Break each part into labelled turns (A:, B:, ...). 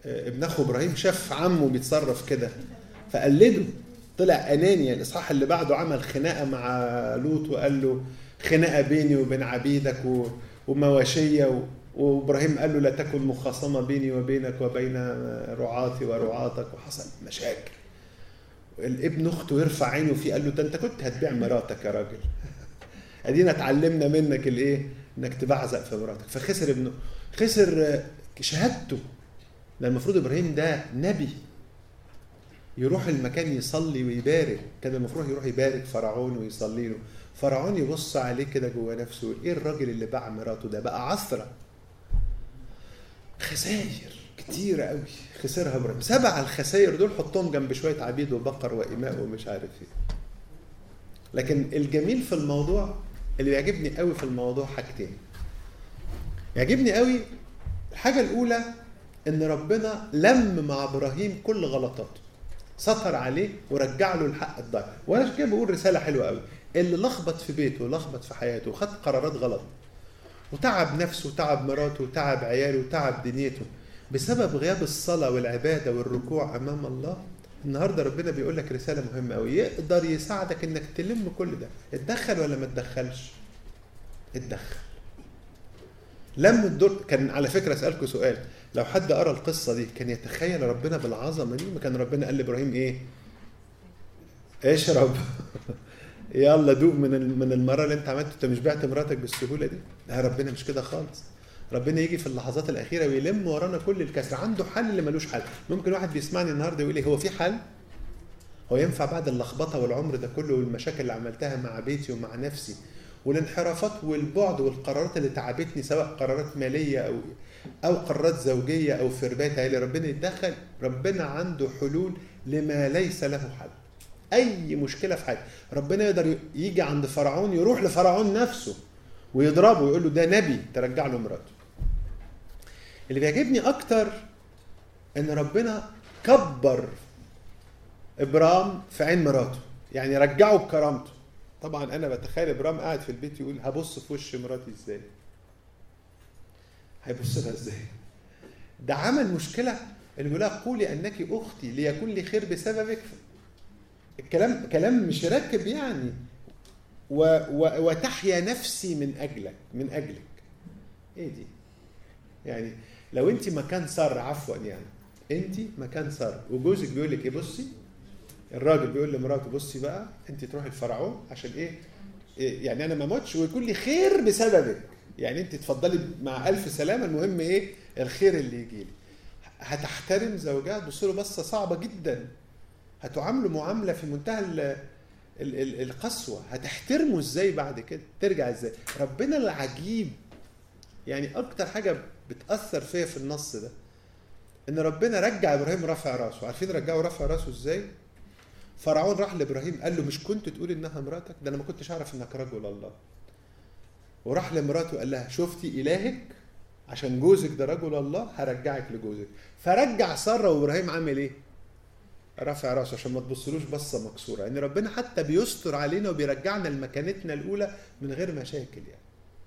A: ابن اخو ابراهيم شاف عمه بيتصرف كده فقلده، طلع اناني. الاصحاح اللي بعده عمل خناقه مع لوط وقال له خناقه بيني وبين عبيدك ومواشيه، وابراهيم قال له لا تكن مخاصمه بيني وبينك وبين رعاتي ورعاتك، وحصل مشاكل. الابن اخته يرفع عينه فيه قال له ده انت كنت هتبيع مراتك يا راجل، ادينا اتعلمنا منك الايه انك تبعزق في مراتك. فخسر ابنه، خسر شهادته. ده المفروض ابراهيم ده نبي يروح المكان يصلي ويبارك، كان المفروض يروح يبارك فرعون ويصلي له. فرعون يبص عليه كده جوه نفسه يقول ايه الراجل اللي باع مراته ده، بقى عثره. خسائر كتيره قوي خسرها ابراهيم. 7 الخسائر دول حطهم جنب شويه عبيد وبقر وإماء ومش عارف ايه. لكن الجميل في الموضوع اللي بيعجبني قوي في الموضوع حاجتين. يعجبني قوي الحاجه الاولى ان ربنا لم مع ابراهيم كل غلطاته، سطر عليه ورجع له الحق الضايع. وانا عشان كده بقول رساله حلوه قوي. اللي لخبط في بيته ولخبط في حياته وخد قرارات غلط وتعب نفسه وتعب مراته وتعب عياله وتعب دنيته بسبب غياب الصلاه والعباده والركوع امام الله، النهارده ربنا بيقول لك رساله مهمه قوي، يقدر يساعدك انك تلم كل ده. اتدخل ولا ما اتدخلش؟ اتدخل. لم الدور. كان على فكره اسالكم سؤال، لو حد قرا القصه دي كان يتخيل ربنا بالعظمه دي؟ ما كان ربنا قال لابراهيم ايه؟ اشرب يلا دوق من المره اللي انت عملته، انت مش بعت مراتك بالسهوله دي. لا، ربنا مش كده خالص. ربنا يجي في اللحظات الاخيره ويلم ورانا كل الكسر. عنده حل اللي ملوش حل. ممكن واحد بيسمعني النهارده يقول لي هو في حل؟ هو ينفع بعد اللخبطه والعمر ده كله والمشاكل اللي عملتها مع بيتي ومع نفسي والانحرافات والبعد والقرارات اللي تعبتني، سواء قرارات ماليه او قرارات زوجيه او في ربايه عائله، ربنا يتدخل؟ ربنا عنده حلول لما ليس له حل. اي مشكله في حياتك ربنا يقدر يجي عند فرعون، يروح لفرعون نفسه ويضربه ويقول له ده نبي، ترجع له مراته. اللي بيعجبني اكتر ان ربنا كبر ابرام في عين مراته، يعني رجعه بكرامته. طبعا انا بتخيل ابرام قاعد في البيت يقول هبص في وش مراتي ازاي؟ هيبص لها ازاي؟ ده عمل مشكله اللي بيقول لها قولي انك اختي ليكون لي خير بسببك. الكلام كلام مش راكب يعني. وتحيا نفسي من اجلك. ايه دي؟ يعني لو انت مكان ساره، عفوا يعني انت مكان ساره وجوزك بيقول لك ايه، بصي، الراجل بيقول لمراته بصي بقى انت تروحي لفرعون عشان ايه يعني انا ما اموتش ويكون لي خير بسببك، يعني انت تفضلي مع الف سلامه، المهم ايه الخير اللي يجي لي. هتحترم زوجها؟ تبص له بصه صعبه جدا، هتعامله معامله في منتهى القسوه، هتحترمه ازاي بعد كده؟ ترجع ازاي؟ ربنا العجيب يعني اكتر حاجه بتاثر فيا في النص ده ان ربنا رجع ابراهيم رافع راسه. عارفين رجعه رافع راسه ازاي؟ فرعون راح لابراهيم قال له مش كنت تقول انها مراتك؟ ده انا ما كنتش اعرف انك رجل الله. وراح لمراته قال لها شفتي الهك، عشان جوزك ده رجل الله هرجعك لجوزك. فرجع ساره وابراهيم عامل ايه؟ رافع راسه عشان ما تبصلوش بصه مكسوره. يعني ربنا حتى بيستر علينا وبيرجعنا لمكانتنا الاولى من غير مشاكل. يعني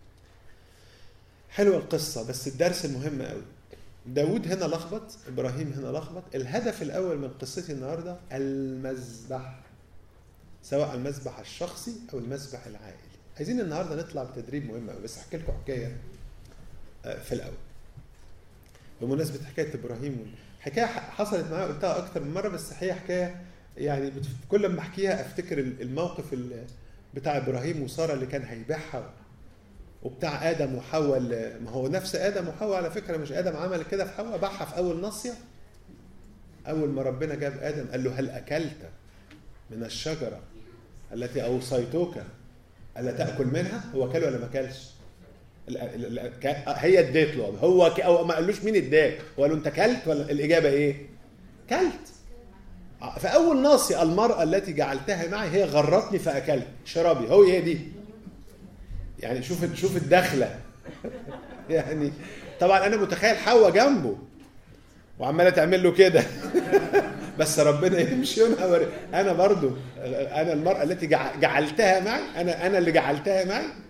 A: حلوه القصه، بس الدرس المهم قوي. داود هنا لخبط، ابراهيم هنا لخبط. الهدف الاول من قصتي النهارده المذبح، سواء المذبح الشخصي او المذبح العائلي. عايزين النهارده نطلع بتدريب مهم قوي، بس احكي لكم حكايه في الاول بمناسبه حكايه ابراهيم. حكايه حصلت معايا قلتها اكتر من مره، بس هي حكايه يعني كل ما احكيها افتكر الموقف بتاع ابراهيم وساره اللي كان هيبيعها، وبتاع ادم وحواء. ما هو نفس ادم وحواء على فكره، مش ادم عمل كده في حواء، باعها في اول نصيه. اول ما ربنا جاب ادم قال له هل اكلت من الشجره التي اوصيتك الا تاكل منها؟ هو اكل ولا ما اكلش؟ هي اديت له، هو او ما قالوش مين اداك، هو قال له انت كلت ولا؟ الاجابه ايه؟ كلت. في اول ناصيه المراه التي جعلتها معي هي غرتني فاكلت. شرابي هو هي دي. يعني شوف الدخله. يعني طبعا انا متخيل حواء جنبه وعماله تعمل له كده بس ربنا يمشي. انا برضو انا المراه التي جعلتها معي، انا اللي جعلتها معي.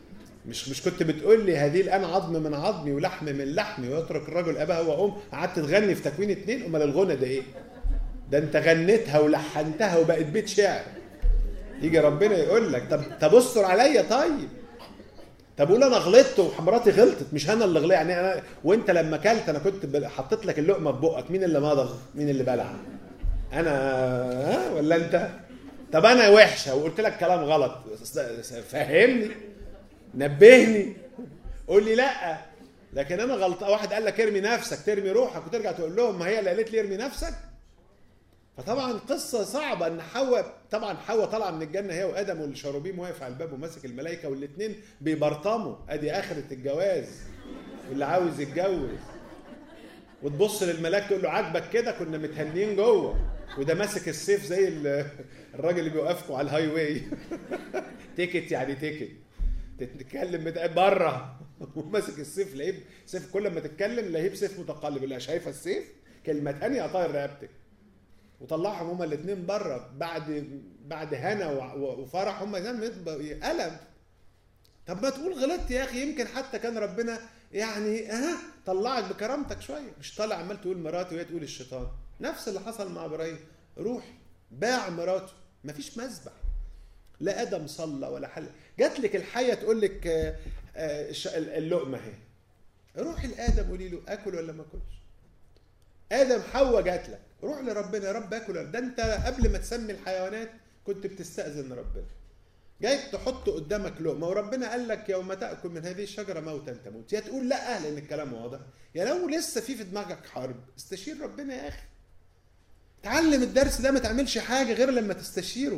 A: مش كنت بتقول لي هذه الان عظم من عظمي ولحم من لحمي ويترك الرجل اباه وام، قعدت تغني في تكوين 2. امال الغنى ده ايه؟ ده انت غنيتها ولحنتها وبقت بيت شعر. يجي ربنا يقول لك طب استر عليا، طب قول انا غلطت ومراتي غلطت، مش انا اللي غلطت يعني. انا وانت لما اكلت انا كنت حطيت لك اللقمه في بقك، مين اللي مضغ؟ مين اللي بلع؟ انا ولا انت؟ طب انا وحشه وقلت لك كلام غلط، فهمني، نبهني، قول لي لا. لكن انا غلطان، واحد قال لك ارمي نفسك ترمي روحك وترجع تقول لهم ما هي اللي قالت لي ارمي نفسك. فطبعا قصه صعبه ان حواء طالعه من الجنه هي وادم والشروبيم واقف على الباب وماسك الملائكه والاثنين بيبرطموا، ادي اخره الجواز واللي عاوز يتجوز. وتبص للملاك تقول له عاجبك كده؟ كنا متهنين جوه، وده ماسك السيف زي الراجل اللي بيوقفكوا على الهاي واي تيكت يعني تيكت، تتكلم بره وماسك السيف، لهيب سيف، كل ما تتكلم لهيب سيف متقلب، اللي شايفه السيف كلمه ثانيه طاير رقبتك. وطلعهم هما الاثنين بره بعد هنا وفرح، هما ألم. طب ما تقول غلطت يا اخي، يمكن حتى كان ربنا يعني طلعك بكرامتك شويه، مش طالع عمال تقول مراتي وهي تقول الشيطان. نفس اللي حصل مع ابراهيم، روح باع مراته، مفيش مذبح، لا ادم صلى ولا حل. جات لك الحيه تقول لك اللقمه اهي، روحي لادم قولي له اكل ولا ما اكلش. ادم حواء جات لك، روح لربنا يا رب اكل. ده انت قبل ما تسمي الحيوانات كنت بتستأذن ربنا. جاي تحط قدامك لقمه وربنا قال لك يوم تاكل من هذه الشجره موتا تموت. يا تقول لا لان الكلام واضح، يا لو لسه في دماغك حرب استشير ربنا يا اخي. تعلم الدرس ده، ما تعملش حاجه غير لما تستشيره.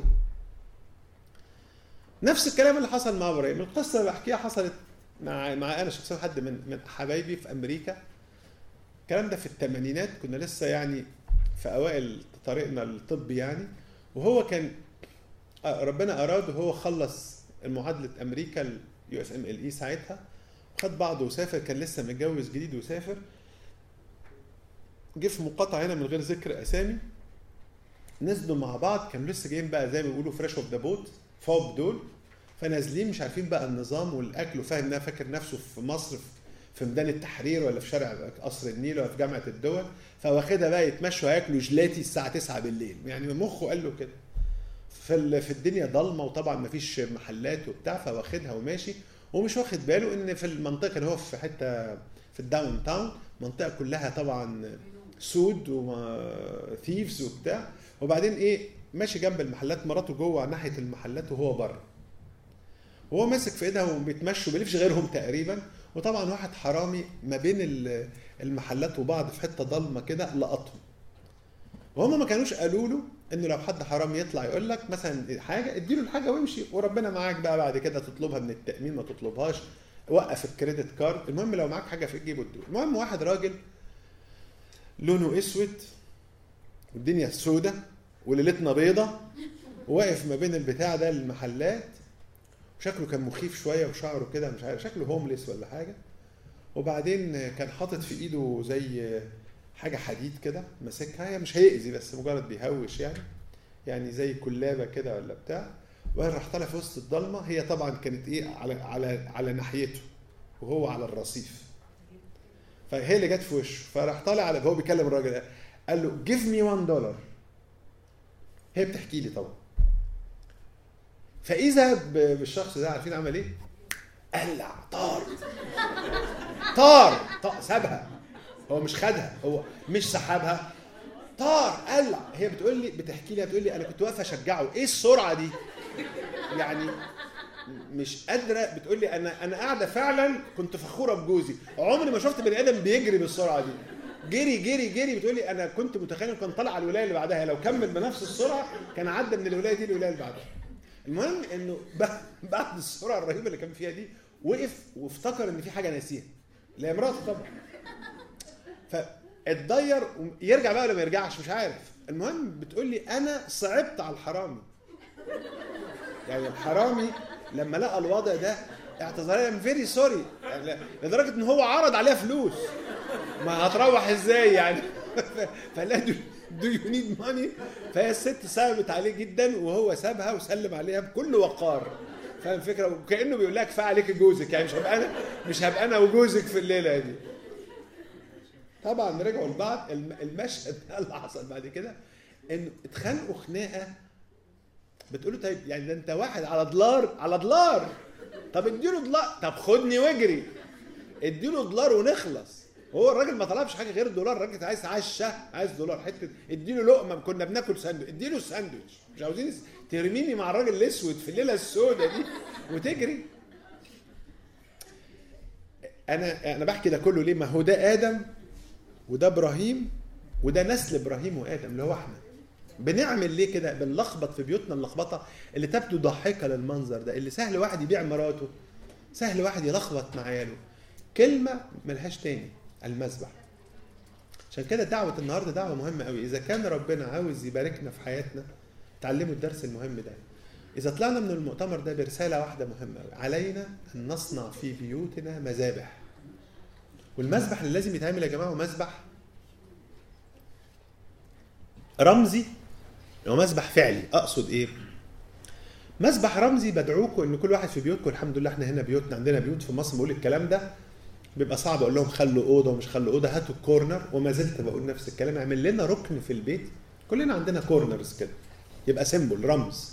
A: نفس الكلام اللي حصل مع ابراهيم. القصه اللي بحكيها حصلت مع انا شخصيا، حد من حبايبي في امريكا. الكلام ده في الثمانينات، كنا لسه يعني في اوائل طريقنا الطبي يعني. وهو كان ربنا اراد وهو خلص المعادله امريكا USMLE ساعتها، خد بعضه وسافر. كان لسه متجوز جديد وسافر. جه في مقاطعه هنا من غير ذكر اسامي، نزلوا مع بعض، كانوا لسه جايين بقى زي ما بيقولوا فريش اوف ذا بوت، فوق دول. فنازلين مش عارفين بقى النظام والاكل، وفاهم فاكر نفسه في مصر في ميدان التحرير ولا في شارع قصر النيل ولا في جامعه الدول. فواخدها بقى يتمشوا ياكلوا جلاتي الساعه 9 بالليل، يعني مخه قال له كده. في الدنيا ضلمه وطبعا ما فيش محلات وبتاع، فواخدها وماشي ومش واخد باله ان في المنطقه اللي هو في حته في الداون تاون، منطقه كلها طبعا سود وثيفز وبتاع. وبعدين ايه، ماشي جنب المحلات، مراته جوه ناحيه المحلات وهو بره، وهو ماسك في ايدها وبيتمشوا، بيلفش غيرهم تقريبا. وطبعا واحد حرامي ما بين المحلات وبعض في حته ضلمه كده لقطهم. وهم ما كانوش قالوا له انه لو حد حرامي يطلع يقول لك مثلا حاجه اديله الحاجه وامشي وربنا معاك بقى، بعد كده تطلبها من التامين ما تطلبهاش، وقف الكريدت كارد، المهم لو معاك حاجه في جيبه اديله. المهم واحد راجل لونه اسود والدنيا سودة وليلتنا بيضه، وواقف ما بين البتاع ده المحلات، وشكله كان مخيف شويه وشعره كده مش عارف، شكله هومليس ولا حاجه. وبعدين كان حاطط في ايده زي حاجه حديد كده ماسكها، هي مش هيأذي بس مجرد بيهوش يعني زي كلابه كده ولا بتاع. وراح طالع في وسط الضلمه، هي طبعا كانت ايه على ناحيته وهو على الرصيف، فهي اللي جت في وشه. فراح طالع هو بيكلم الراجل، قال له give me $1. هي بتحكي لي طبعا. فاذا بالشخص ده عارفين عمل ايه؟ قلع، طار سابها، هو مش خدها، هو مش سحبها، طار قلع. هي بتحكي لي بتقول لي انا كنت واقفه اشجعه، ايه السرعه دي يعني، مش قادره. بتقول لي انا قاعده فعلا كنت فخوره بجوزي، عمري ما شفت بني ادم بيجري بالسرعه دي، جري جري جري. بتقول لي انا كنت متخيل كان طلع على الولايه اللي بعدها، لو كمل بنفس السرعه كان عدى من الولايه دي للولايه اللي بعدها. المهم انه بعد السرعه الرهيبه اللي كان فيها دي وقف وافتكر ان في حاجه ناسيها، اللي هي مراته طبعا. فاتضير يرجع بقى ولا ما يرجعش مش عارف. المهم بتقول لي انا صعبت على الحرامي، يعني الحرامي لما لقى الوضع ده اعتذر لي فيري سوري، يعني لدرجه ان هو عرض عليها فلوس، ما هتروح ازاي يعني فلا دو يو نيد ماني. فهي الست صعبت عليه جدا وهو سابها وسلم عليها بكل وقار. فاهم الفكره؟ وكانه بيقول لك كفايه عليك جوزك، يعني مش هبقى انا وجوزك في الليله دي. طبعا رجعوا لبعض. المشهد اللي حصل بعد كده انه اتخانقوا خناقه. بتقول له طيب يعني ده انت واحد على دولار، طب اديله دولار، طب خدني واجري اديله دولار ونخلص. هو الراجل ما طلبش حاجه غير الدولار، الراجل عايز عشه، عايز دولار، حته اديله لقمه، كنا بناكل ساندوتش، اديله الساندوتش، مش عاوزين ترميني مع الراجل الاسود في الليله السوداء دي وتجري. انا بحكي ده كله ليه؟ ما هو ده ادم وده ابراهيم وده نسل ابراهيم وادم اللي هو احنا. بنعمل ليه كده؟ بنلخبط في بيوتنا اللخبطه اللي تبدو ضاحكه للمنظر ده، اللي سهل واحد يبيع مراته، سهل واحد يلخبط مع عياله. كلمه ملهاش تاني، المذبح. عشان كده دعوه النهارده دعوه مهمه قوي. اذا كان ربنا عاوز يباركنا في حياتنا، تعلموا الدرس المهم ده. اذا طلعنا من المؤتمر ده برساله واحده مهمه قوي، علينا ان نصنع في بيوتنا مذابح. والمذبح اللي لازم يتعمل يا جماعه هو مذبح رمزي ومذبح فعلي. اقصد ايه؟ مذبح رمزي بدعوكم ان كل واحد في بيوتكم، الحمد لله احنا هنا بيوتنا، عندنا بيوت في مصر بقول الكلام ده بيبقى صعب اقول لهم خلوا اوضه ومش خلوا اوضه، هاتوا الكورنر، وما زلت بقول نفس الكلام. اعمل لنا ركن في البيت، كلنا عندنا كورنرز كده، يبقى سيمبل، رمز،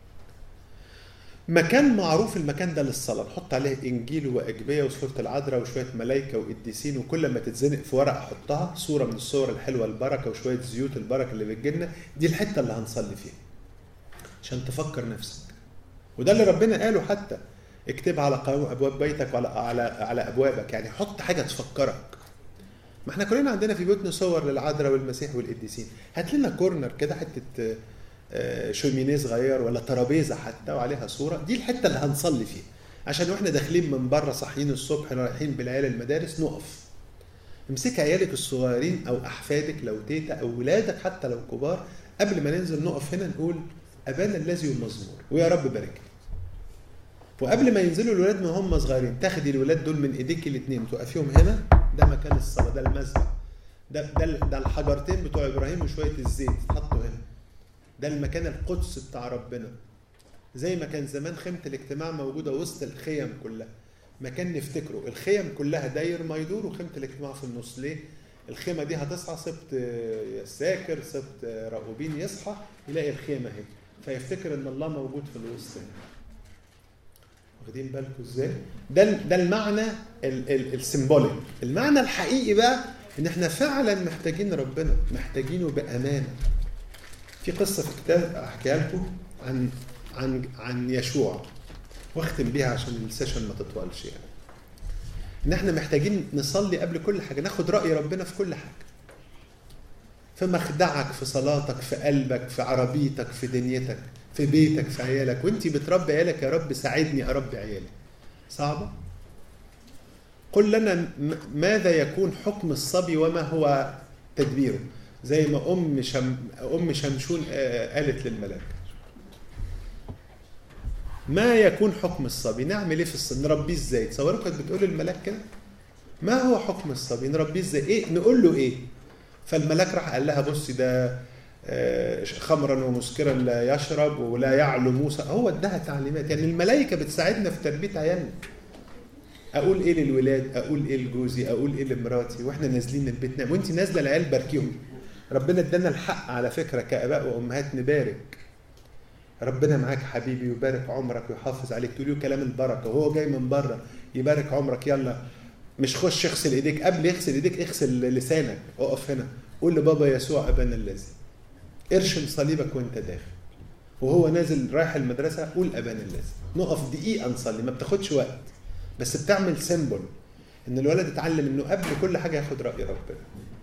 A: مكان معروف المكان ده للصلاه، نحط عليه انجيل واجبيه وسوره العذراء وشويه ملائكه وقديسين، وكل ما تتزنق في ورقه احطها صوره من الصور الحلوه البركه وشويه زيوت البركه اللي بتجيلنا، دي الحته اللي هنصلي فيها عشان تفكر نفسك. وده اللي ربنا قاله حتى اكتب على قوائم ابواب بيتك وعلى على ابوابك، يعني حط حاجه تفكرك. ما احنا كلنا عندنا في بيوتنا صور للعذراء والمسيح والقديسين، هات لنا كورنر كده، حته شومينيه صغير ولا ترابيزه حتى وعليها صوره، دي الحته اللي هنصلي فيها، عشان واحنا داخلين من بره صاحيين الصبح رايحين بالعيال المدارس نقف. امسك عيالك الصغيرين او احفادك لو تيتا او ولادك حتى لو كبار، قبل ما ننزل نقف هنا نقول ابانا الذي المزمور ويا رب بارك. وقبل ما ينزلوا الولاد ما هم صغيرين تاخدي الولاد دول من ايديك الاثنين توقفيهم هنا، ده مكان الصلاه، ده المذبح، ده الحجرتين بتوع ابراهيم وشويه الزيت اتحطوا هنا، ده المكان القدس بتاع ربنا. زي ما كان زمان خيمه الاجتماع موجوده وسط الخيم كلها، مكان نفتكره. الخيم كلها داير ما يدور وخيمه الاجتماع في النص. ليه؟ الخيمه دي هتصحى سبت ساكر سبت راغوبين يصحى يلاقي الخيمه هنا، فيفتكر ان الله موجود في الوسط هنا. واخدين بالكم ازاي؟ ده المعنى السيمبوليك. المعنى الحقيقي بقى ان احنا فعلا محتاجين ربنا، محتاجينه بامانه. في قصه في كتاب احكيها لكم عن يشوع واختم بيها عشان السيشن ما تطولش، يعني ان احنا محتاجين نصلي قبل كل حاجه، ناخد راي ربنا في كل حاجه، في مخدعك، في صلاتك، في قلبك، في عربيتك، في دنيتك، في بيتك، في عيالك. وانتي بتربي عيالك يا رب ساعدني اربي عيالي. صعبه؟ قل لنا ماذا يكون حكم الصبي وما هو تدبيره، زي ما ام شمشون قالت للملاك. ما يكون حكم الصبي؟ نعمل ايه في الصبي؟ نربيه ازاي؟ تصوروا كانت بتقول الملاك كده؟ ما هو حكم الصبي؟ نربيه ازاي؟ ايه نقول له ايه؟ فالملاك راح قال لها بصي ده خمرا ومسكرا لا يشرب ولا يعلو موسى. هو اداها تعليمات. يعني الملائكه بتساعدنا في تربيه عيالنا. اقول ايه للولاد، اقول ايه لجوزي، اقول ايه لمراتي واحنا نازلين البيت نام، وانت نازله العيال باركيهم. ربنا ادانا الحق على فكره كاباء وامهات نبارك. ربنا معاك حبيبي ويبارك عمرك ويحافظ عليك، تقول له كلام البركه وهو جاي من بره يبارك عمرك. يلا مش خش اغسل ايديك، قبل يغسل ايديك اغسل لسانك، اقف هنا قول لبابا يسوع ابانا الذي، ارشم صليبك وانت داخل، وهو نازل رايح المدرسه قول ابانا الذي. نقف دقيقه نصلي، ما بتاخدش وقت، بس بتعمل سيمبل ان الولد يتعلم انه قبل كل حاجه ياخد راي ربنا.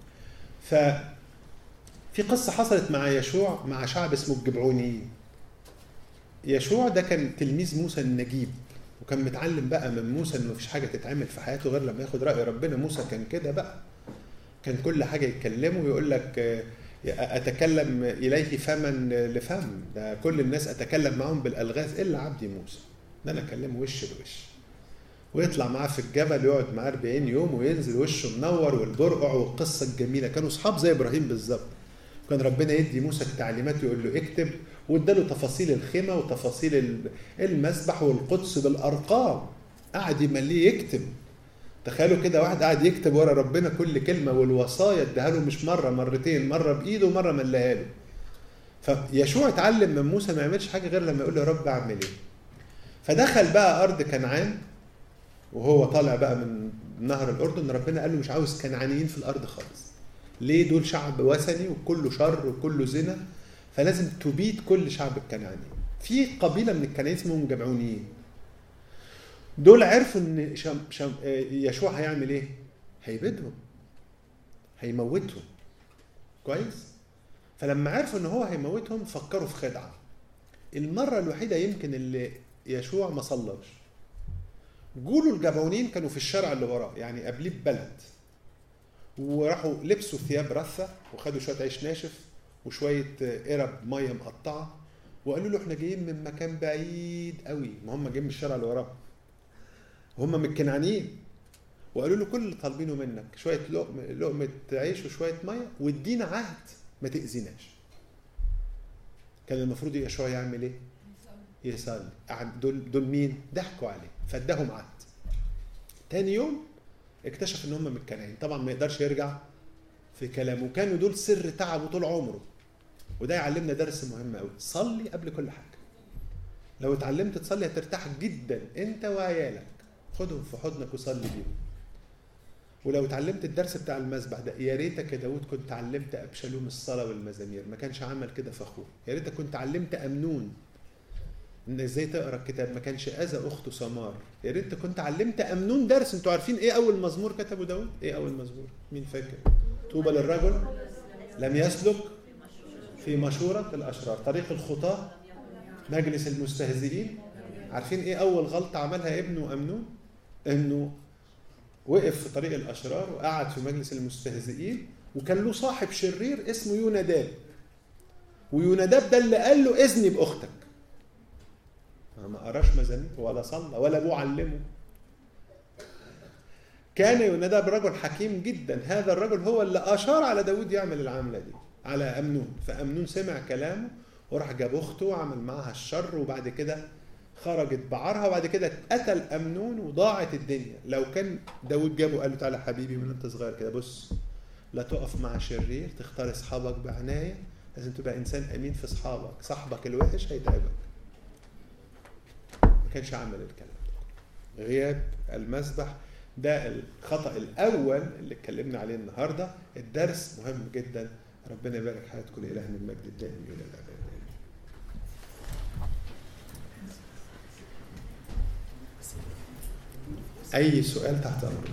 A: في قصه حصلت مع يشوع مع شعب اسمه الجبعونيين. يشوع ده كان تلميذ موسى النجيب، وكان متعلم بقى من موسى ان مفيش حاجه تتعمل في حياته غير لما ياخد راي ربنا. موسى كان كده بقى، كان كل حاجه يتكلمه ويقول لك اتكلم اليه فما لفم، ده كل الناس اتكلم معهم بالالغاز الا عبدي موسى، ده انا اكلمه وش لوش. ويطلع معاه في الجبل يقعد معاه 40 يوم وينزل وشه منور والبرقع والقصه الجميله. كانوا اصحاب زي ابراهيم بالظبط. كان ربنا يدي موسى التعليمات ويقول له اكتب، واداله تفاصيل الخيمه وتفاصيل المسبح والقدس بالارقام، قعد يمليه يكتب. تخيلوا كده واحد قاعد يكتب ورا ربنا كل كلمه، والوصايا اداها له مش مره مرتين، مره بايده ومره ملاها له. فيشوع اتعلم من موسى ما يعملش حاجه غير لما يقول له يا رب اعمل ايه. فدخل بقى ارض كنعان، وهو طالع بقى من نهر الاردن ربنا قال له مش عاوز كنعانيين في الارض خالص. ليه؟ دول شعب وثني وكله شر وكله زنا، فلازم تبيد كل شعب الكنعاني. في قبيله من الكنعانيين اسمهم جبعونيين، دول عرفوا ان يشوع هيعمل ايه؟ هيبيدهم، هيموتهم. كويس؟ فلما عرفوا ان هو هيموتهم فكروا في خدعه. المره الوحيده يمكن اللي يشوع ما صلاش، جولوا الجبعونيين كانوا في الشارع اللي وراه، يعني قبليه ببلد، وراحوا لبسوا ثياب رثه وخدوا شويه عيش ناشف وشويه قرب ميه مقطعه، وقالوا له احنا جايين من مكان بعيد قوي، ما هم جايين من الشارع اللي وراه، هم من الكنعانيين، وقالوا له كل اللي طالبينه منك شويه لقمه عيش وشويه ميه، وادينا عهد ما تاذيناش. كان المفروض يشوع يعمل ايه؟ يصلي. دول مين؟ ضحكوا عليه فاداهم عهد. تاني يوم اكتشف ان هم من الكنعانيين، طبعا ما يقدرش يرجع في كلامه، وكانوا دول سر تعبه طول عمره. وده يعلمنا درس مهم قوي، صلي قبل كل حاجه. لو اتعلمت تصلي هترتاح جدا انت وعيالك، خدهم في حضنك وصلي بيهم. ولو اتعلمت الدرس بتاع المسبح ده، يا ريتك يا داود كنت علمت ابشالوم الصلاه والمزامير، ما كانش عمل كده في اخوه. يا ريتك كنت علمت امنون ان ازاي تقرا الكتاب، ما كانش اذى اخته سمار. يا ريت كنت علمت امنون درس. انتوا عارفين ايه اول مزمور كتبه داود؟ ايه اول مزمور؟ مين فاكر؟ طوبى للرجل لم يسلك في مشورة الاشرار، طريق الخطاة مجلس المستهزئين. عارفين ايه اول غلطة عملها ابنه امنون؟ انه وقف في طريق الاشرار وقعد في مجلس المستهزئين، وكان له صاحب شرير اسمه يوناداب، ويوناداب ده اللي قال له اذني باختك. ما قراش مزامير ولا صلى ولا ابوه علمه. كان يوناداب رجل حكيم جدا، هذا الرجل هو اللي اشار على داود يعمل العمله دي على امنون. فامنون سمع كلامه وراح جاب اخته وعمل معها الشر، وبعد كده خرجت بعرها، وبعد كده اتقتل امنون وضاعت الدنيا. لو كان داود جابه قال له تعالى حبيبي من انت صغير كده، بص لا تقف مع شرير، تختار اصحابك بعنايه، لازم تبقى انسان امين في اصحابك، صاحبك الوحش هيتعبك. ما كانش عمل الكلام ده. غياب المسبح ده الخطأ الأول اللي اتكلمنا عليه النهارده. الدرس مهم جدا. ربنا يبارك حياتكم، لإلهنا المجد الدائم إلى الأبد. أي سؤال تحت أمرك.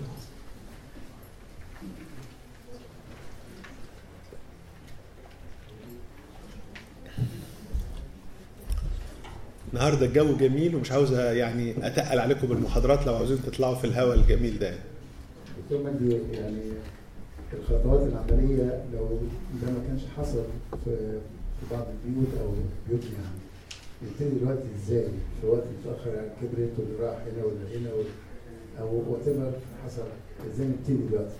A: النهارده الجو جميل ومش عاوز يعني اتقل عليكم بالمحاضرات، لو عاوزين تطلعوا في الهواء الجميل ده.
B: دكتور مجدي، يعني الخطوات العمليه لو ده ما كانش حصل في بعض البيوت او بيوتنا، يعني نبتدي دلوقتي ازاي في وقت متاخر، يعني كبرت واللي راح هنا واللي هنا او وات ايفر حصل، ازاي نبتدي دلوقتي؟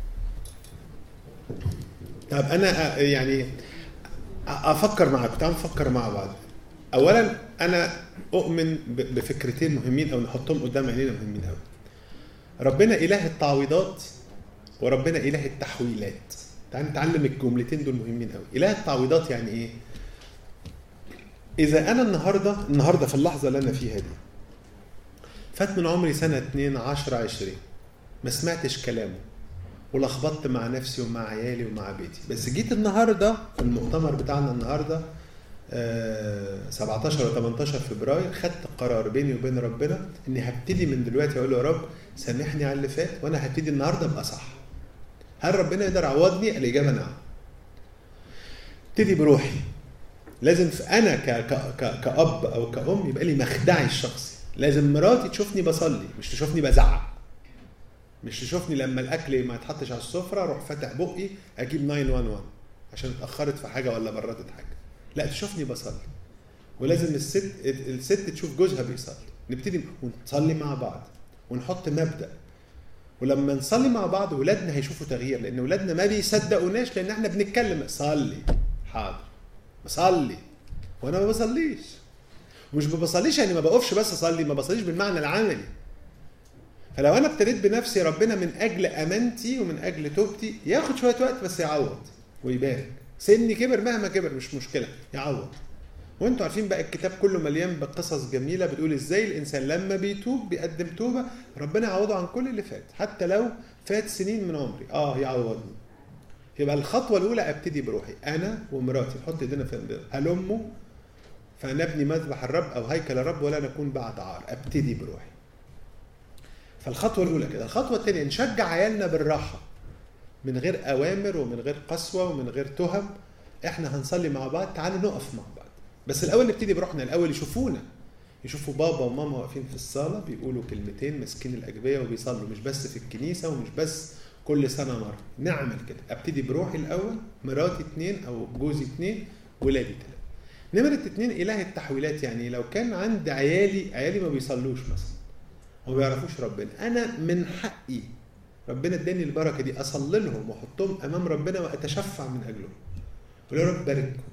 A: طب انا يعني افكر معاكم، تعالوا نفكر مع بعض. اولا انا اؤمن بفكرتين مهمين او نحطهم قدام عينينا مهمين قوي. ربنا اله التعويضات وربنا اله التحويلات. تعالوا نتعلم الجملتين دول مهمين قوي. اله التعويضات يعني ايه؟ اذا انا النهارده في اللحظه اللي انا فيها دي فات من عمري سنه 2 10 20 ما سمعتش كلامه ولخبطت مع نفسي ومع عيالي ومع بيتي، بس جيت النهارده في المؤتمر بتاعنا النهارده 17 و 18 فبراير خدت قرار بيني وبين ربنا اني هبتدي من دلوقتي اقول له يا رب سامحني على اللي فات، وانا هبتدي النهارده ابقى صح. هل ربنا يقدر يعوضني؟ الاجابه نعم. ابتدي بروحي. لازم انا كأب او كأم يبقى لي مخدعي الشخصي. لازم مراتي تشوفني بصلي، مش تشوفني بزعق، مش تشوفني لما الاكل ما يتحطش على السفره اروح فاتح بقي اجيب 911 عشان اتاخرت في حاجه ولا بردت حاجه. لا، تشوفني بصلي. ولازم الست تشوف جوزها بيصلي. نبتدي ونصلي مع بعض ونحط مبدأ، ولما نصلي مع بعض ولادنا هيشوفوا تغيير، لان ولادنا ما بيصدقوناش لان احنا بنتكلم صلي حاضر. بصلي وانا ما بصليش، ومش ما بصليش يعني ما بقفش بس اصلي، ما بصليش بالمعنى العملي. فلو انا ابتديت بنفسي ربنا من اجل امانتي ومن اجل توبتي ياخد شويه وقت بس يعوض ويبارك. سني كبر مهما كبر مش مشكله، يعوض. وانتوا عارفين بقى الكتاب كله مليان بقصص جميله بتقول ازاي الانسان لما بيتوب بيقدم توبه ربنا يعوضه عن كل اللي فات، حتى لو فات سنين من عمري يعوضني. يبقى الخطوه الاولى ابتدي بروحي انا ومراتي، نحط ايدينا في هلموا فنبني مذبح الرب او هيكل الرب ولا نكون بعد عار. ابتدي بروحي. فالخطوه الاولى كده. الخطوه الثانيه نشجع عيالنا بالراحه، من غير اوامر ومن غير قسوه ومن غير تهم. احنا هنصلي مع بعض، تعالوا نقف مع بعض، بس الاول نبتدي بروحنا. الاول يشوفونا، يشوفوا بابا وماما واقفين في الصاله بيقولوا كلمتين ماسكين الاجبيه وبيصلوا، مش بس في الكنيسه ومش بس كل سنه مره. نعمل كده. ابتدي بروحي الاول، مراتي 2 او جوزي 2، ولادي 3. نمرة 2 اله التحويلات. يعني لو كان عند عيالي ما بيصلوش مثلا وما بيعرفوش ربنا، انا من حقي ربنا اداني البركه دي اصلي لهم واحطهم امام ربنا واتشفع من اجلهم. قول يا رب باركهم.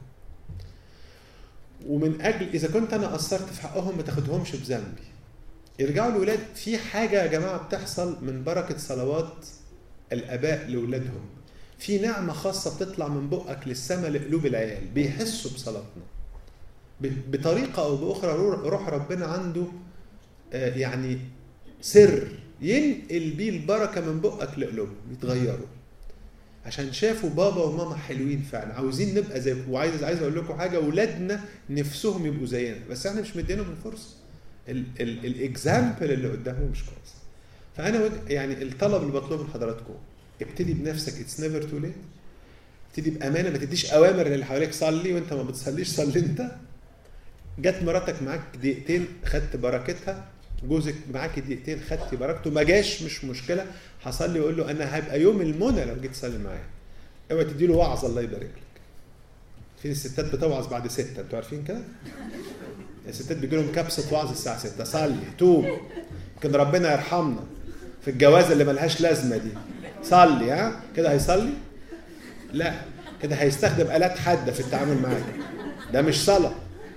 A: ومن اجل اذا كنت انا قصرت في حقهم ما تاخدهمش بذنبي. يرجعوا الاولاد. في حاجه يا جماعه بتحصل من بركه صلوات الاباء لاولادهم، في نعمه خاصه بتطلع من بقك للسماء لقلوب العيال، بيحسوا بصلاتنا بطريقه او باخرى. روح ربنا عنده يعني سر ينقل بيه البركه من بقك لقلوبهم، يتغيروا عشان شافوا بابا وماما حلوين فعلا، عاوزين نبقى زيكم. وعايز اقول لكم حاجه، اولادنا نفسهم يبقوا زينا بس احنا مش مدينهم الفرصه. الاكزامبل اللي قدامهم مش كويس. فانا يعني الطلب اللي بطلبه من حضراتكم، ابتدي بنفسك. اتس نيفر تو ليت. ابتدي بامانه، ما تديش اوامر للي حواليك صلي وانت ما بتصليش. صلي انت. جت مراتك معاك دقيقتين خدت بركتها، جوزك معاك دقيقتين خدتي بركته، ما جاش مش مشكله، هصلي واقول له انا هبقى يوم المنى لو جيت تصلي معايا. اوعى تدي له وعظ الله يبارك لك. في الستات بتوعظ بعد 6، انتوا عارفين كده؟ الستات بيجي لهم كبسه وعظ الساعه 6. صلي توب يمكن ربنا يرحمنا في الجوازه اللي ملهاش لازمه دي. صلي. كده هيصلي؟ لا، كده هيستخدم آلات حاده في التعامل معاك. ده مش صلاه.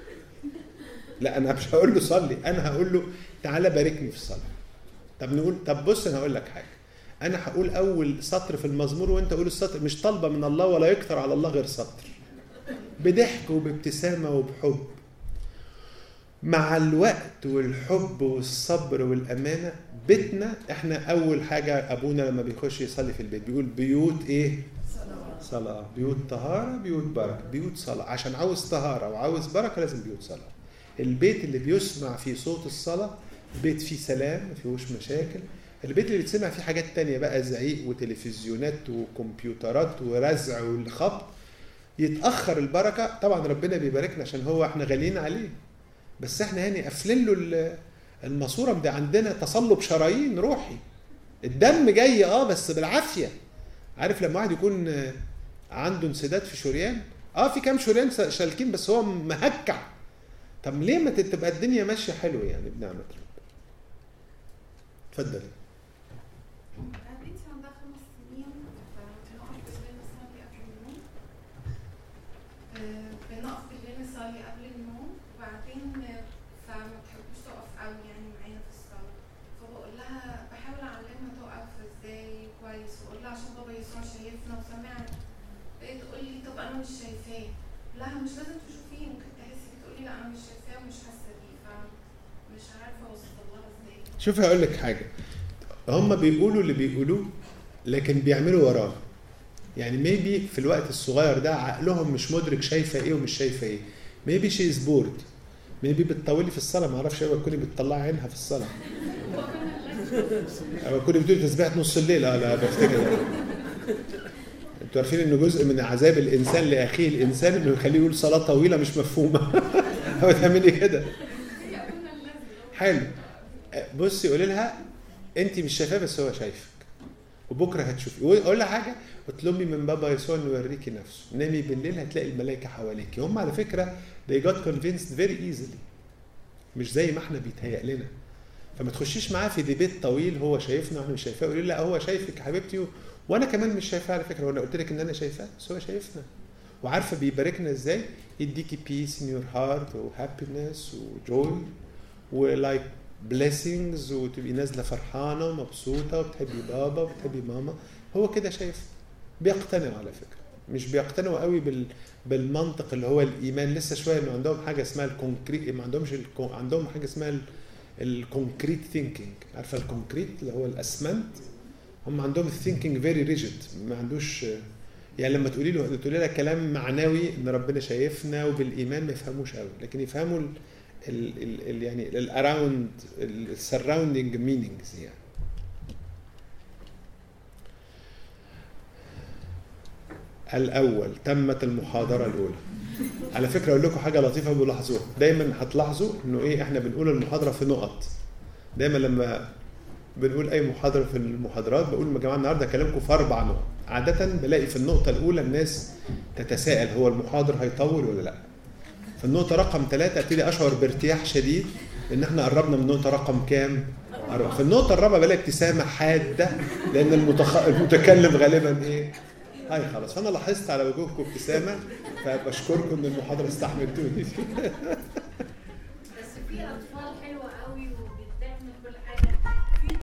A: لا، انا مش هقول له صلي، انا هقول له تعالى باركني في الصلاه. طب بص انا هقول لك حاجه. انا هقول اول سطر في المزمور وانت قول السطر. مش طالبه من الله ولا يكتر على الله غير سطر، بضحك وبابتسامه وبحب. مع الوقت والحب والصبر والامانه بيتنا احنا اول حاجه. ابونا لما بيخش يصلي في البيت بيقول بيوت ايه؟ صلاه. بيوت طهاره، بيوت بركه، بيوت صلاه. عشان عاوز طهاره وعاوز بركه لازم بيوت صلاه. البيت اللي بيسمع فيه صوت الصلاه بيت فيه سلام، ما فيهوش مشاكل. البيت اللي بتسمع فيه حاجات تانية بقى، زعيق وتلفزيونات وكمبيوترات ورزع والخبط، يتأخر البركة. طبعا ربنا بيباركنا عشان هو احنا غاليين عليه، بس احنا يعني قافلين له الماسورة. ده عندنا تصلب شرايين روحي، الدم جاي بس بالعافية. عارف لما واحد يكون عنده انسداد في شريان، في كام شريان شالكين بس هو مهكع. طب ليه ما تبقى الدنيا ماشية حلو يعني بنعمة ربنا. اتفضل.
C: بنتي عندها 5 سنين، بنقف بالليل نصلي قبل النوم. بنقف بالليل نصلي قبل النوم، وبعدين فما بتحبش تقف قوي يعني معانا في الصلاة. فبقول لها بحاول اعلمها تقف ازاي كويس، واقول لها عشان بابا يسوع شايفنا وسامعنا. بقيت تقول لي طب انا مش شايفاه. لها مش لازم تشوفيه، ممكن تحسي. بتقول لي لا انا مش شايفاه ومش حاسه بيه، فمش عارفه اوصل لها ازاي.
A: شوف هقول لك حاجه، هم بيقولوا اللي بيقولوه لكن بيعملوا وراه. يعني ميبي في الوقت الصغير ده عقلهم مش مدرك شايفه ايه ومش شايفه ايه. ميبي شي از بورد، ميبي بتطولي في الصلاه، ما اعرفش ايه، تكوني بتطلعي عينها في الصلاه او تكوني بتقولي تسبيحه نص الليل. لا بفتكر انتوا عارفين ان جزء من عذاب الانسان لاخيه الانسان انه يخليه يقول صلاه طويله مش مفهومه. هو تعملي كده حلو. بصي قولي لها انت مش شايفاه بس هو شايفك، وبكره هتشوفي. واقول لها حاجه، اطلبي من بابا يسوع انه يوريكي نفسه. نامي بالليل هتلاقي الملائكه حواليكي. هم على فكره they got convinced very easily، مش زي ما احنا بيتهيأ لنا. فما تخشيش معاه في ديبيت طويل هو شايفنا واحنا مش شايفاه. قولي لا هو شايفك يا حبيبتي، وانا كمان مش شايفاه على فكره. وانا قلت لك ان انا شايفاه بس هو شايفنا. وعارفه بيباركنا ازاي؟ يديكي بيس ان يور هارت وهابينس وجوي ولايك blessings وتبقي نازله فرحانه ومبسوطه وبتحبي بابا وبتحبي ماما. هو كده شايف. بيقتنعوا على فكره، مش بيقتنعوا قوي بالمنطق اللي هو الايمان. لسه شويه انه عندهم حاجه اسمها الكونكريت، ما عندهمش عندهم حاجه اسمها الكونكريت ثينكينج. عارفه الكونكريت اللي هو الاسمنت؟ هم عندهم الثينكينج فيري ريجيد، ما عندوش يعني لما تقولي لها كلام معنوي ان ربنا شايفنا وبالايمان ما يفهموش قوي، لكن يفهموا يعني الاراوند السراوندينج مينينجز يعني. الاول تمت المحاضره الاولى. على فكره اقول لكم حاجه لطيفه بلاحظوها دايما، هتلاحظوا انه ايه، احنا بنقول المحاضره في نقط. دايما لما بنقول اي محاضره في المحاضرات بقول يا جماعه النهارده هكلمكم في 4 نقط. عاده بلاقي في النقطه الاولى الناس تتساءل هو المحاضر هيطول ولا لا. في النقطه رقم 3 ابتدي اشعر بارتياح شديد ان احنا قربنا من النقطه رقم كام؟ في النقطه الرابعه بلاقي ابتسامه حاده لان المتكلم غالبا ايه؟ هاي خلاص. فانا لاحظت على وجوهكم ابتسامه، فبشكركم ان المحاضره استحملتوني.
D: بس في اطفال حلوه قوي وبتعمل كل حاجه